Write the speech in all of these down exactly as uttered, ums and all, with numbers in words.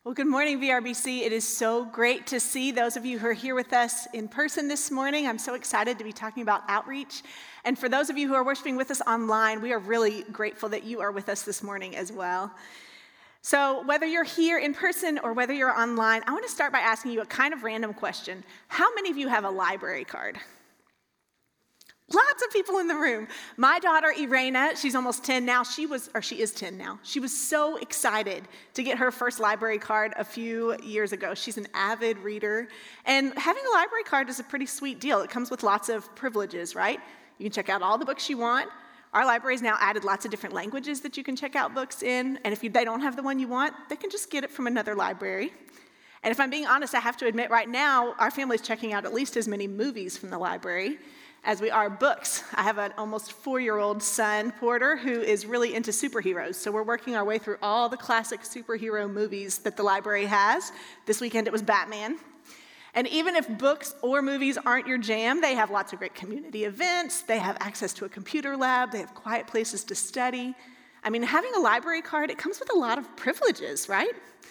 Well, good morning, V R B C. It is so great to see those of you who are here with us in person this morning. I'm so excited to be talking about outreach. And for those of you who are worshiping with us online, we are really grateful that you are with us this morning as well. So whether you're here in person or whether you're online, I want to start by asking you a kind of random question. How many of you have a library card? Lots of people in the room. My daughter, Irena, she's almost ten now. She was, or she is ten now. She was so excited to get her first library card a few years ago. She's an avid reader. And having a library card is a pretty sweet deal. It comes with lots of privileges, right? You can check out all the books you want. Our library's now added lots of different languages that you can check out books in. And if you, they don't have the one you want, they can just get it from another library. And if I'm being honest, I have to admit right now, our family's checking out at least as many movies from the library as we are books. I have an almost four-year-old son, Porter, who is really into superheroes. So we're working our way through all the classic superhero movies that the library has. This weekend it was Batman. And even if books or movies aren't your jam, they have lots of great community events. They have access to a computer lab. They have quiet places to study. I mean, having a library card, it comes with a lot of privileges, right?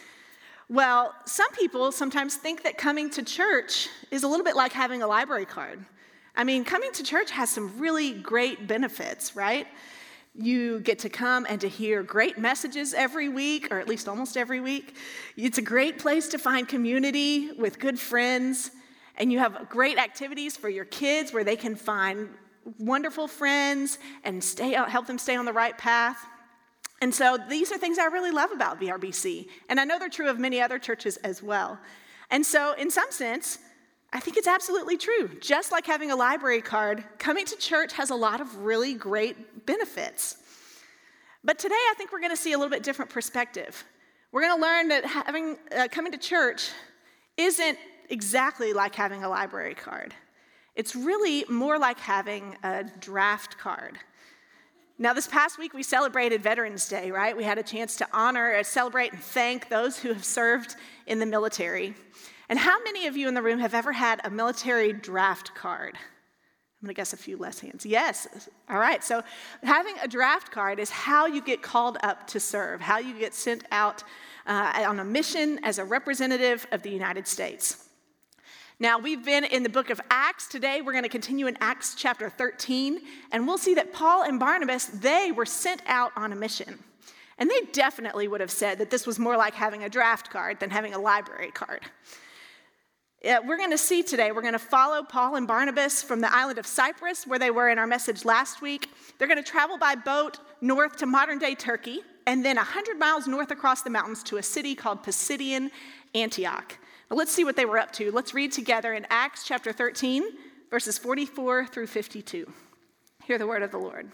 Well, some people sometimes think that coming to church is a little bit like having a library card. I mean, coming to church has some really great benefits, right? You get to come and to hear great messages every week, or at least almost every week. It's a great place to find community with good friends, and you have great activities for your kids where they can find wonderful friends and stay help them stay on the right path. And so these are things I really love about V R B C, and I know they're true of many other churches as well. And so in some sense, I think it's absolutely true. Just like having a library card, coming to church has a lot of really great benefits. But today, I think we're going to see a little bit different perspective. We're going to learn that having uh, coming to church isn't exactly like having a library card. It's really more like having a draft card. Now, this past week, we celebrated Veterans Day, right? We had a chance to honor, celebrate, and thank those who have served in the military. And how many of you in the room have ever had a military draft card? I'm going to guess a few less hands. Yes. All right. So having a draft card is how you get called up to serve, how you get sent out uh, on a mission as a representative of the United States. Now, we've been in the book of Acts. Today, we're going to continue in Acts chapter thirteen, and we'll see that Paul and Barnabas, they were sent out on a mission. And they definitely would have said that this was more like having a draft card than having a library card. Uh, we're going to see today, we're going to follow Paul and Barnabas from the island of Cyprus, where they were in our message last week. They're going to travel by boat north to modern-day Turkey, and then one hundred miles north across the mountains to a city called Pisidian Antioch. Now, let's see what they were up to. Let's read together in Acts chapter thirteen, verses forty-four through fifty-two. Hear the word of the Lord.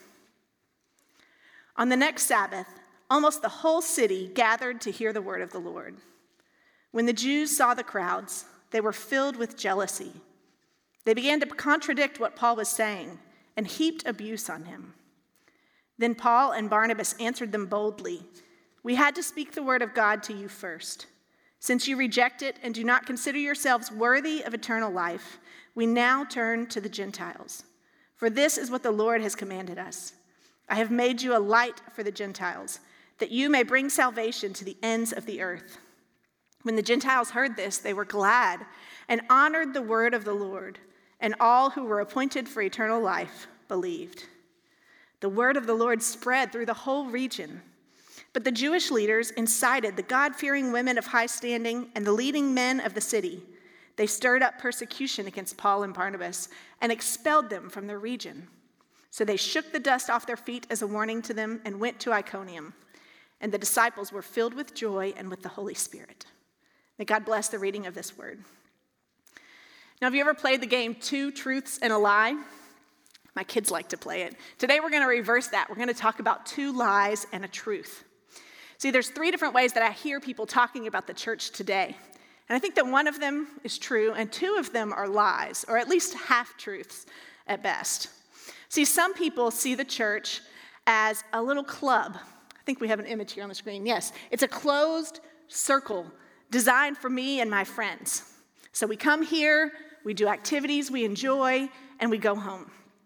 On the next Sabbath, almost the whole city gathered to hear the word of the Lord. When the Jews saw the crowds, they were filled with jealousy. They began to contradict what Paul was saying and heaped abuse on him. Then Paul and Barnabas answered them boldly, "We had to speak the word of God to you first. Since you reject it and do not consider yourselves worthy of eternal life, we now turn to the Gentiles. For this is what the Lord has commanded us. I have made you a light for the Gentiles, that you may bring salvation to the ends of the earth." When the Gentiles heard this, they were glad and honored the word of the Lord, and all who were appointed for eternal life believed. The word of the Lord spread through the whole region. But the Jewish leaders incited the God-fearing women of high standing and the leading men of the city. They stirred up persecution against Paul and Barnabas and expelled them from their region. So they shook the dust off their feet as a warning to them and went to Iconium. And the disciples were filled with joy and with the Holy Spirit. May God bless the reading of this word. Now, have you ever played the game Two Truths and a Lie? My kids like to play it. Today, we're going to reverse that. We're going to talk about two lies and a truth. See, there's three different ways that I hear people talking about the church today. And I think that one of them is true, and two of them are lies, or at least half-truths at best. See, some people see the church as a little club. I think we have an image here on the screen. Yes, it's a closed circle designed for me and my friends. So we come here, we do activities we enjoy, and we go home.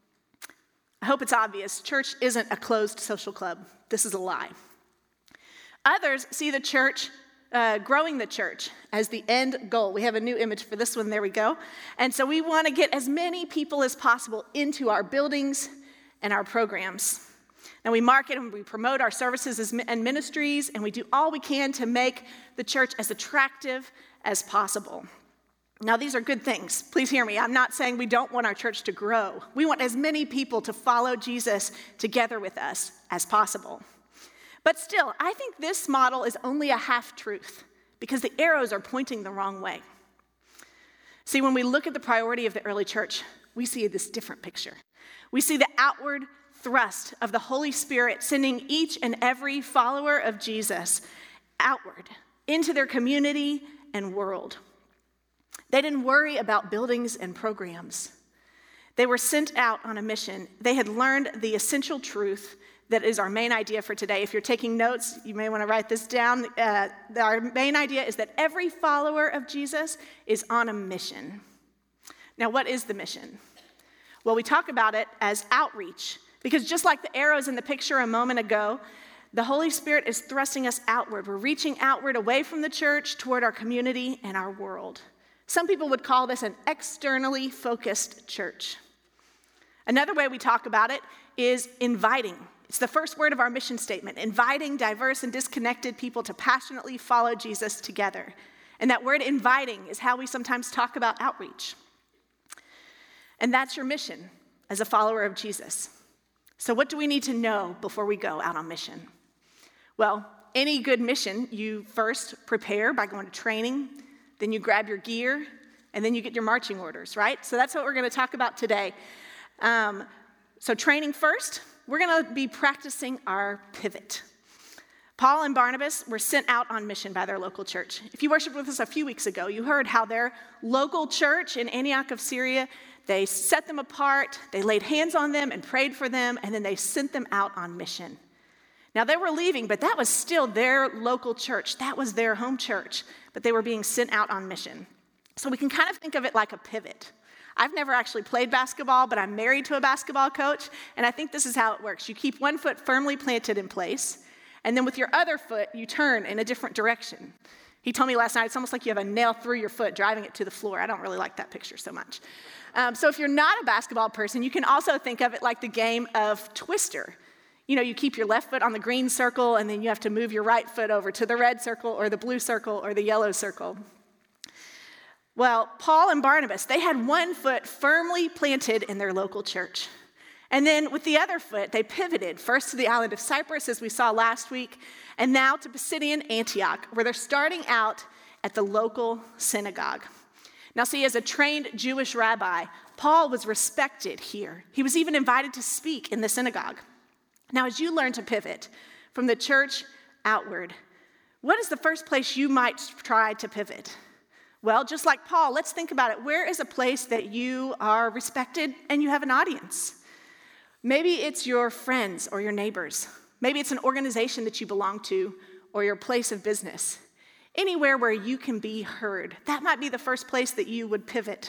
I hope it's obvious. Church isn't a closed social club. This is a lie. Others see the church uh, growing the church as the end goal. We have a new image for this one. There we go. And so we want to get as many people as possible into our buildings and our programs. And we market and we promote our services as, and ministries, and we do all we can to make the church as attractive as possible. Now, these are good things. Please hear me. I'm not saying we don't want our church to grow. We want as many people to follow Jesus together with us as possible. But still, I think this model is only a half-truth because the arrows are pointing the wrong way. See, when we look at the priority of the early church, we see this different picture. We see the outward thrust of the Holy Spirit sending each and every follower of Jesus outward into their community and world. They didn't worry about buildings and programs. They were sent out on a mission. They had learned the essential truth that is our main idea for today. If you're taking notes, you may want to write this down. Uh, our main idea is that every follower of Jesus is on a mission. Now, what is the mission? Well, we talk about it as outreach, because just like the arrows in the picture a moment ago, the Holy Spirit is thrusting us outward. We're reaching outward away from the church toward our community and our world. Some people would call this an externally focused church. Another way we talk about it is inviting. It's the first word of our mission statement, inviting diverse and disconnected people to passionately follow Jesus together. And that word inviting is how we sometimes talk about outreach. And that's your mission as a follower of Jesus. So what do we need to know before we go out on mission? Well, any good mission, you first prepare by going to training, then you grab your gear, and then you get your marching orders, right? So that's what we're going to talk about today. Um, so training first, we're going to be practicing our pivot. Paul and Barnabas were sent out on mission by their local church. If you worshiped with us a few weeks ago, you heard how their local church in Antioch of Syria, they set them apart, they laid hands on them and prayed for them, and then they sent them out on mission. Now, they were leaving, but that was still their local church. That was their home church, but they were being sent out on mission. So we can kind of think of it like a pivot. I've never actually played basketball, but I'm married to a basketball coach, and I think this is how it works. You keep one foot firmly planted in place, and then with your other foot, you turn in a different direction. He told me last night, it's almost like you have a nail through your foot, driving it to the floor. I don't really like that picture so much. Um, so if you're not a basketball person, you can also think of it like the game of Twister. You know, you keep your left foot on the green circle, and then you have to move your right foot over to the red circle or the blue circle or the yellow circle. Well, Paul and Barnabas, they had one foot firmly planted in their local church. And then with the other foot, they pivoted first to the island of Cyprus, as we saw last week, and now to Pisidian Antioch, where they're starting out at the local synagogue. Now, see, as a trained Jewish rabbi, Paul was respected here. He was even invited to speak in the synagogue. Now, as you learn to pivot from the church outward, what is the first place you might try to pivot? Well, just like Paul, let's think about it. Where is a place that you are respected and you have an audience? Maybe it's your friends or your neighbors. Maybe it's an organization that you belong to or your place of business. Anywhere where you can be heard. That might be the first place that you would pivot.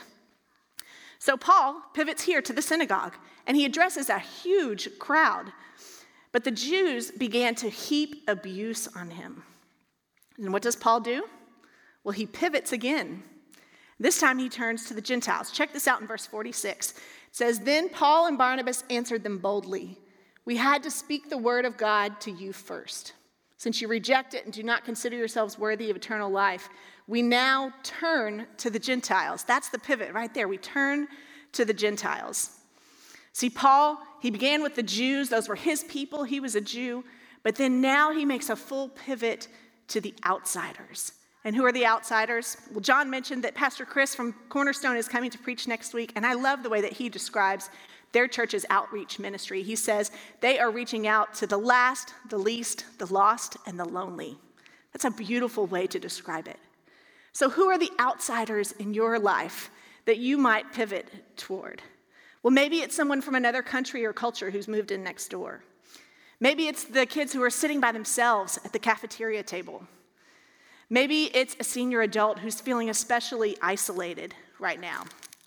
So Paul pivots here to the synagogue, and he addresses a huge crowd. But the Jews began to heap abuse on him. And what does Paul do? Well, he pivots again. This time he turns to the Gentiles. Check this out in verse forty-six. It says, "Then Paul and Barnabas answered them boldly. We had to speak the word of God to you first. Since you reject it and do not consider yourselves worthy of eternal life, we now turn to the Gentiles." That's the pivot right there. We turn to the Gentiles. See, Paul, he began with the Jews. Those were his people. He was a Jew. But then now he makes a full pivot to the outsiders. And who are the outsiders? Well, John mentioned that Pastor Chris from Cornerstone is coming to preach next week, and I love the way that he describes their church's outreach ministry. He says they are reaching out to the last, the least, the lost, and the lonely. That's a beautiful way to describe it. So who are the outsiders in your life that you might pivot toward? Well, maybe it's someone from another country or culture who's moved in next door. Maybe it's the kids who are sitting by themselves at the cafeteria table. Maybe it's a senior adult who's feeling especially isolated right now.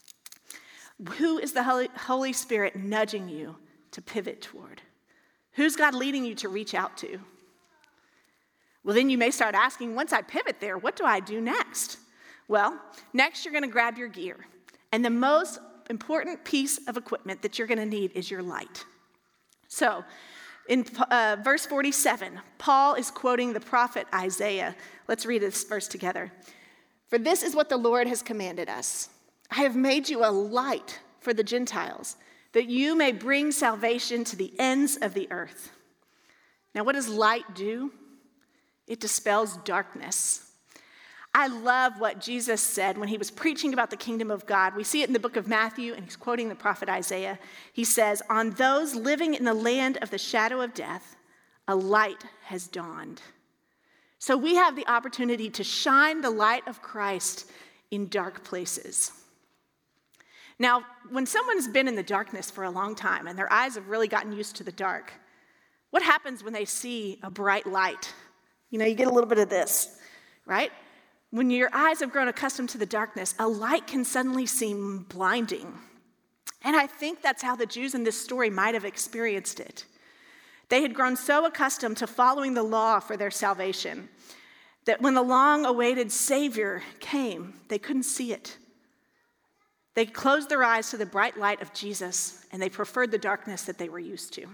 Who is the Holy, Holy Spirit nudging you to pivot toward? Who's God leading you to reach out to? Well, then you may start asking, once I pivot there, what do I do next? Well, next you're going to grab your gear. And the most important piece of equipment that you're going to need is your light. So, in uh, verse forty-seven, Paul is quoting the prophet Isaiah. Let's read this verse together. For this is what the Lord has commanded us. I have made you a light for the Gentiles, that you may bring salvation to the ends of the earth. Now, what does light do? It dispels darkness. I love what Jesus said when he was preaching about the kingdom of God. We see it in the book of Matthew, and he's quoting the prophet Isaiah. He says, on those living in the land of the shadow of death, a light has dawned. So we have the opportunity to shine the light of Christ in dark places. Now, when someone's been in the darkness for a long time and their eyes have really gotten used to the dark, what happens when they see a bright light? You know, you get a little bit of this, right? When your eyes have grown accustomed to the darkness, a light can suddenly seem blinding. And I think that's how the Jews in this story might have experienced it. They had grown so accustomed to following the law for their salvation that when the long-awaited Savior came, they couldn't see it. They closed their eyes to the bright light of Jesus, and they preferred the darkness that they were used to.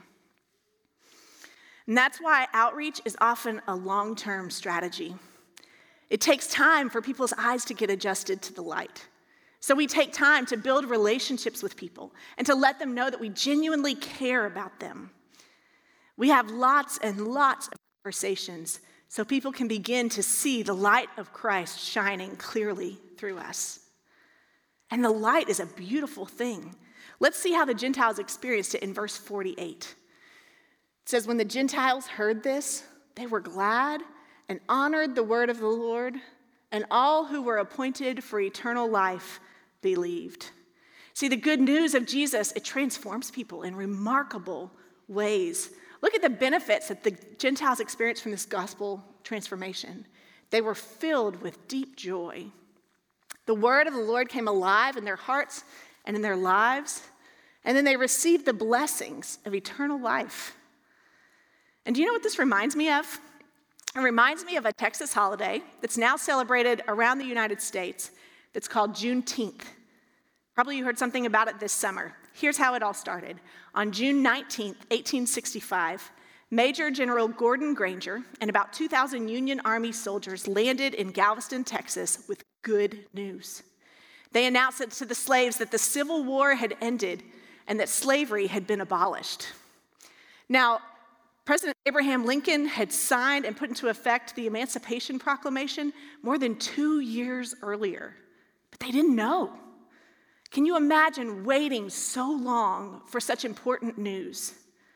And that's why outreach is often a long-term strategy. It takes time for people's eyes to get adjusted to the light. So we take time to build relationships with people and to let them know that we genuinely care about them. We have lots and lots of conversations so people can begin to see the light of Christ shining clearly through us. And the light is a beautiful thing. Let's see how the Gentiles experienced it in verse forty-eight. It says, when the Gentiles heard this, they were glad and honored the word of the Lord, and all who were appointed for eternal life believed. See, the good news of Jesus, it transforms people in remarkable ways. Look at the benefits that the Gentiles experienced from this gospel transformation. They were filled with deep joy. The word of the Lord came alive in their hearts and in their lives, and then they received the blessings of eternal life. And do you know what this reminds me of? It reminds me of a Texas holiday that's now celebrated around the United States that's called Juneteenth. Probably you heard something about it this summer. Here's how it all started. On June nineteenth, eighteen sixty-five, Major General Gordon Granger and about two thousand Union Army soldiers landed in Galveston, Texas with good news. They announced it to the slaves that the Civil War had ended and that slavery had been abolished. Now, President Abraham Lincoln had signed and put into effect the Emancipation Proclamation more than two years earlier, but they didn't know. Can you imagine waiting so long for such important news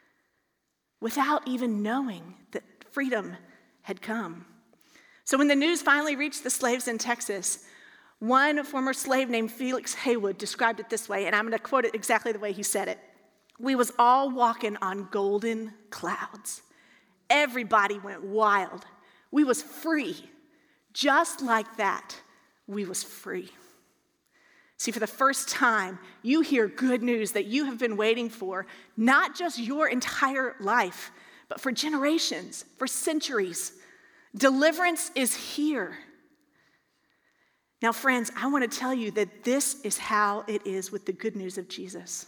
without even knowing that freedom had come? So when the news finally reached the slaves in Texas, one former slave named Felix Haywood described it this way, and I'm going to quote it exactly the way he said it. We was all walking on golden clouds. Everybody went wild. We was free. Just like that, we was free. See, for the first time, you hear good news that you have been waiting for, not just your entire life, but for generations, for centuries. Deliverance is here. Now, friends, I want to tell you that this is how it is with the good news of Jesus.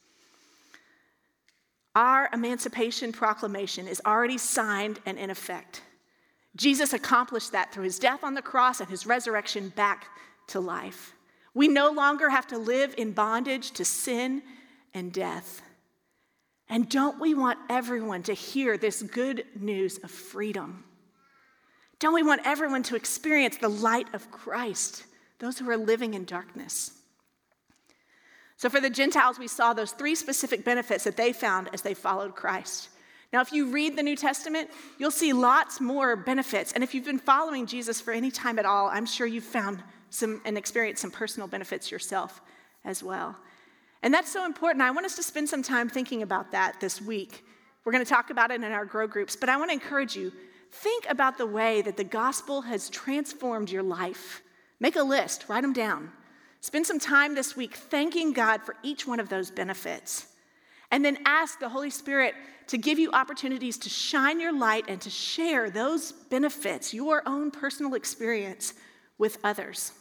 Our Emancipation Proclamation is already signed and in effect. Jesus accomplished that through his death on the cross and his resurrection back to life. We no longer have to live in bondage to sin and death. And don't we want everyone to hear this good news of freedom? Don't we want everyone to experience the light of Christ, those who are living in darkness? So for the Gentiles, we saw those three specific benefits that they found as they followed Christ. Now, if you read the New Testament, you'll see lots more benefits. And if you've been following Jesus for any time at all, I'm sure you've found some and experienced some personal benefits yourself as well. And that's so important. I want us to spend some time thinking about that this week. We're going to talk about it in our grow groups, but I want to encourage you, think about the way that the gospel has transformed your life. Make a list, write them down. Spend some time this week thanking God for each one of those benefits. And then ask the Holy Spirit to give you opportunities to shine your light and to share those benefits, your own personal experience, with others.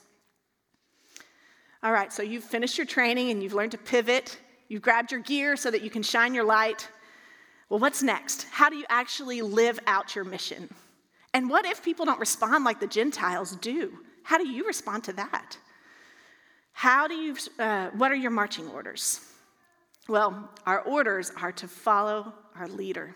All right, so you've finished your training and you've learned to pivot. You've grabbed your gear so that you can shine your light. Well, what's next? How do you actually live out your mission? And what if people don't respond like the Gentiles do? How do you respond to that? How do you, uh, what are your marching orders? Well, our orders are to follow our leader.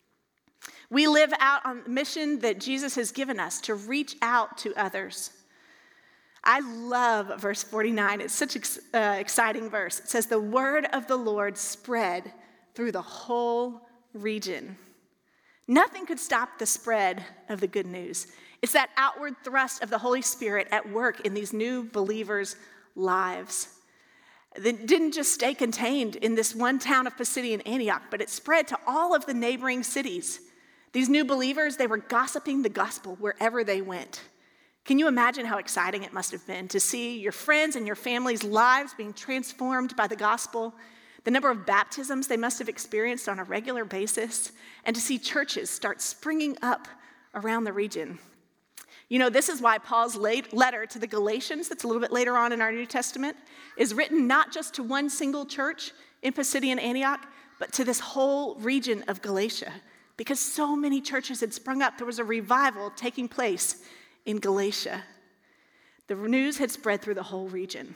We live out on the mission that Jesus has given us to reach out to others. I love verse forty-nine. It's such an uh, exciting verse. It says, the word of the Lord spread through the whole region. Nothing could stop the spread of the good news. It's that outward thrust of the Holy Spirit at work in these new believers' lives. It didn't just stay contained in this one town of Pisidian Antioch, but it spread to all of the neighboring cities. These new believers, they were gossiping the gospel wherever they went. Can you imagine how exciting it must have been to see your friends and your family's lives being transformed by the gospel, the number of baptisms they must have experienced on a regular basis, and to see churches start springing up around the region? You know, this is why Paul's letter to the Galatians, that's a little bit later on in our New Testament, is written not just to one single church in Pisidian Antioch, but to this whole region of Galatia. Because so many churches had sprung up, there was a revival taking place in Galatia. The news had spread through the whole region.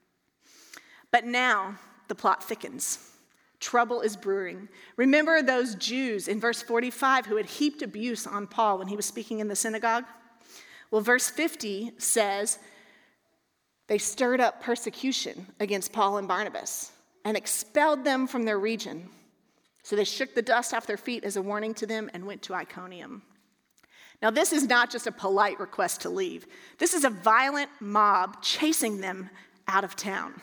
But now the plot thickens. Trouble is brewing. Remember those Jews in verse forty-five who had heaped abuse on Paul when he was speaking in the synagogue? Well, verse fifty says they stirred up persecution against Paul and Barnabas and expelled them from their region. So they shook the dust off their feet as a warning to them and went to Iconium. Now, this is not just a polite request to leave. This is a violent mob chasing them out of town.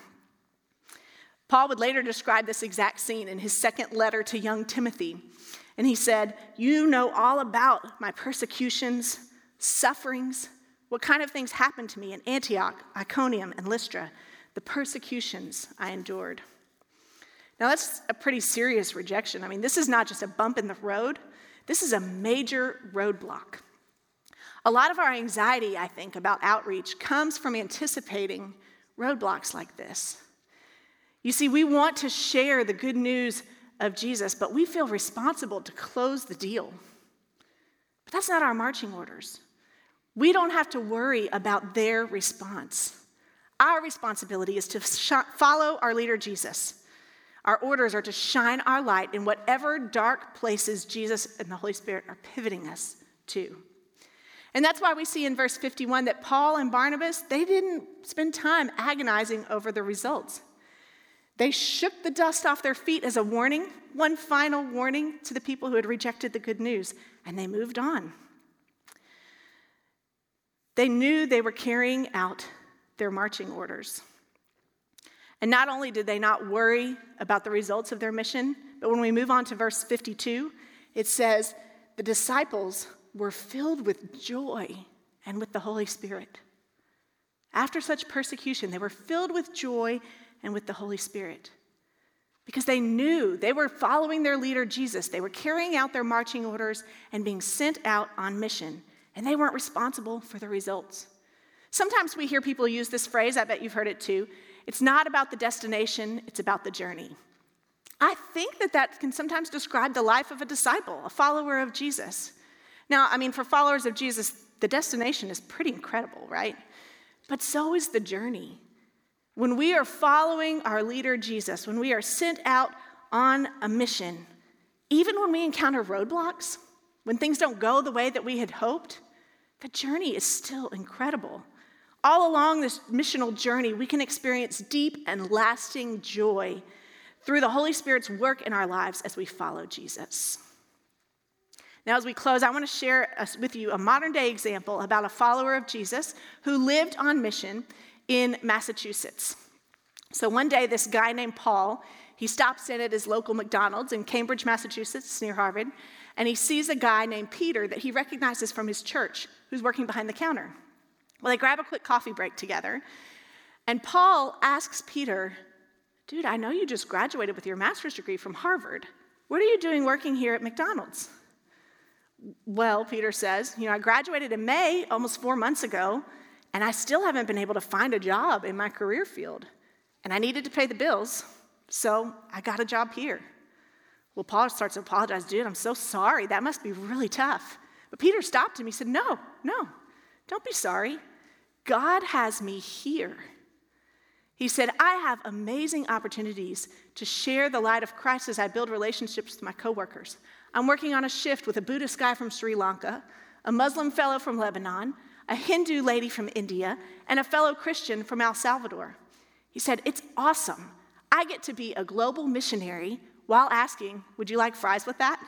Paul would later describe this exact scene in his second letter to young Timothy. And he said, you know all about my persecutions, sufferings, what kind of things happened to me in Antioch, Iconium, and Lystra, the persecutions I endured. Now, that's a pretty serious rejection. I mean, this is not just a bump in the road. This is a major roadblock. A lot of our anxiety, I think, about outreach comes from anticipating roadblocks like this. You see, we want to share the good news of Jesus, but we feel responsible to close the deal. But that's not our marching orders. We don't have to worry about their response. Our responsibility is to sh- follow our leader, Jesus. Our orders are to shine our light in whatever dark places Jesus and the Holy Spirit are pivoting us to. And that's why we see in verse fifty-one that Paul and Barnabas, they didn't spend time agonizing over the results. They shook the dust off their feet as a warning, one final warning to the people who had rejected the good news, and they moved on. They knew they were carrying out their marching orders. And not only did they not worry about the results of their mission, but when we move on to verse fifty-two, it says, the disciples were filled with joy and with the Holy Spirit. After such persecution, they were filled with joy and with the Holy Spirit because they knew they were following their leader, Jesus. They were carrying out their marching orders and being sent out on mission, and they weren't responsible for the results. Sometimes we hear people use this phrase, I bet you've heard it too, it's not about the destination, it's about the journey. I think that that can sometimes describe the life of a disciple, a follower of Jesus. Now, I mean, for followers of Jesus, the destination is pretty incredible, right? But so is the journey. When we are following our leader, Jesus, when we are sent out on a mission, even when we encounter roadblocks, when things don't go the way that we had hoped, the journey is still incredible. All along this missional journey, we can experience deep and lasting joy through the Holy Spirit's work in our lives as we follow Jesus. Now, as we close, I want to share with you a modern-day example about a follower of Jesus who lived on mission in Massachusetts. So one day, this guy named Paul, he stops in at his local McDonald's in Cambridge, Massachusetts, near Harvard, and he sees a guy named Peter that he recognizes from his church who's working behind the counter. Well, they grab a quick coffee break together, and Paul asks Peter, dude, I know you just graduated with your master's degree from Harvard. What are you doing working here at McDonald's? Well, Peter says, you know, I graduated in May, almost four months ago, and I still haven't been able to find a job in my career field. And I needed to pay the bills, so I got a job here. Well, Paul starts to apologize. Dude, I'm so sorry. That must be really tough. But Peter stopped him. He said, no, no, don't be sorry. God has me here. He said, I have amazing opportunities to share the light of Christ as I build relationships with my coworkers. I'm working on a shift with a Buddhist guy from Sri Lanka, a Muslim fellow from Lebanon, a Hindu lady from India, and a fellow Christian from El Salvador. He said, it's awesome. I get to be a global missionary while asking, would you like fries with that?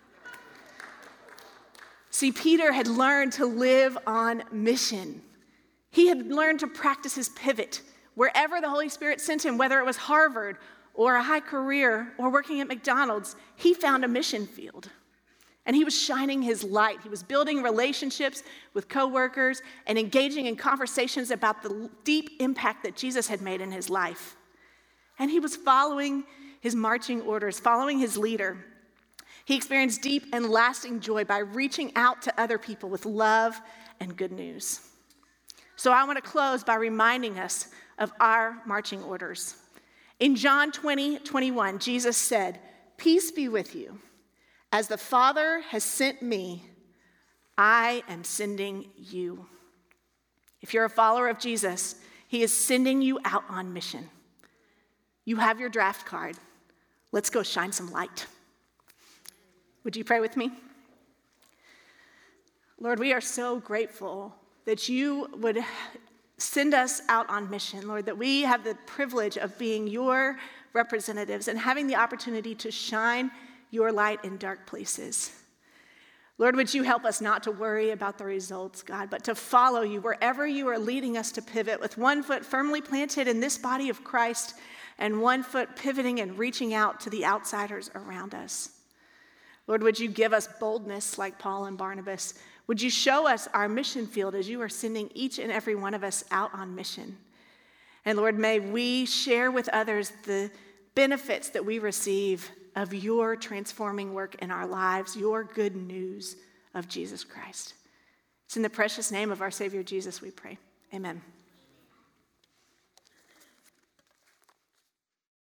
See, Peter had learned to live on mission. He had learned to practice his pivot. Wherever the Holy Spirit sent him, whether it was Harvard or a high career or working at McDonald's, he found a mission field. And he was shining his light. He was building relationships with coworkers and engaging in conversations about the deep impact that Jesus had made in his life. And he was following his marching orders, following his leader. He experienced deep and lasting joy by reaching out to other people with love and good news. So I want to close by reminding us of our marching orders. In John twenty, twenty-one, Jesus said, peace be with you. As the Father has sent me, I am sending you. If you're a follower of Jesus, he is sending you out on mission. You have your draft card. Let's go shine some light. Would you pray with me? Lord, we are so grateful that you would send us out on mission, Lord, that we have the privilege of being your representatives and having the opportunity to shine your light in dark places. Lord, would you help us not to worry about the results, God, but to follow you wherever you are leading us to pivot with one foot firmly planted in this body of Christ and one foot pivoting and reaching out to the outsiders around us. Lord, would you give us boldness like Paul and Barnabas? Would you show us our mission field as you are sending each and every one of us out on mission? And Lord, may we share with others the benefits that we receive of your transforming work in our lives, your good news of Jesus Christ. It's in the precious name of our Savior Jesus we pray. Amen.